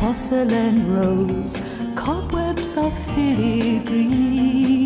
porcelain rose, cobwebs of filigree.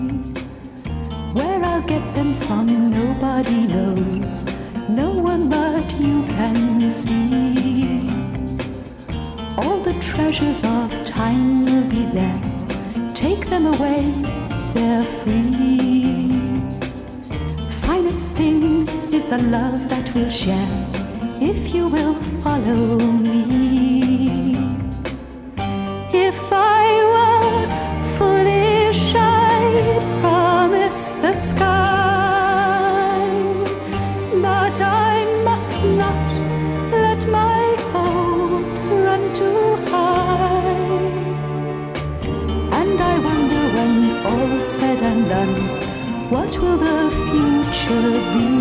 Where I'll get them from, nobody knows. No one but you can see. All the treasures of time will be there. Take them away, they're free. Finest thing is the love that we'll share, if you will follow me. If I were foolish, I'd promise the sky, but I must not let my hopes run too high. And I wonder, when all's said and done, what will the future be?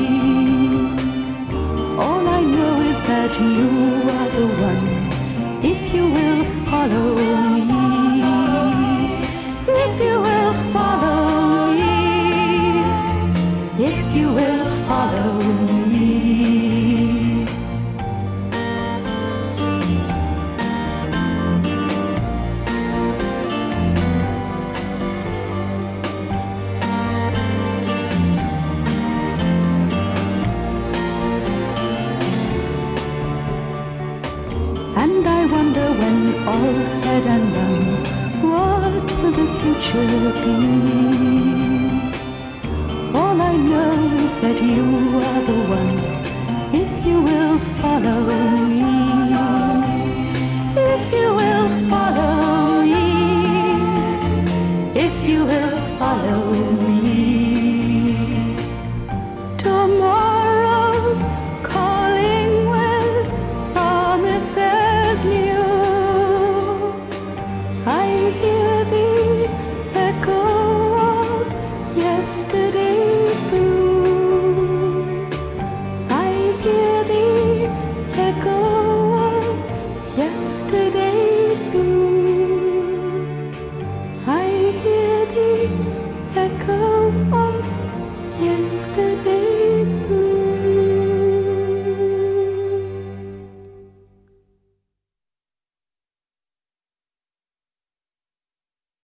All I know is that you are the one, if you will follow me. If you will follow me. If you will follow me. And I wonder, when all's said and done, what will the future be? All I know is that you are the one, if you will follow me. If you will follow me. If you will follow me. Tomorrow's calling will promises new. I hear the echo of yesterday's blue. I hear the echo of yesterday's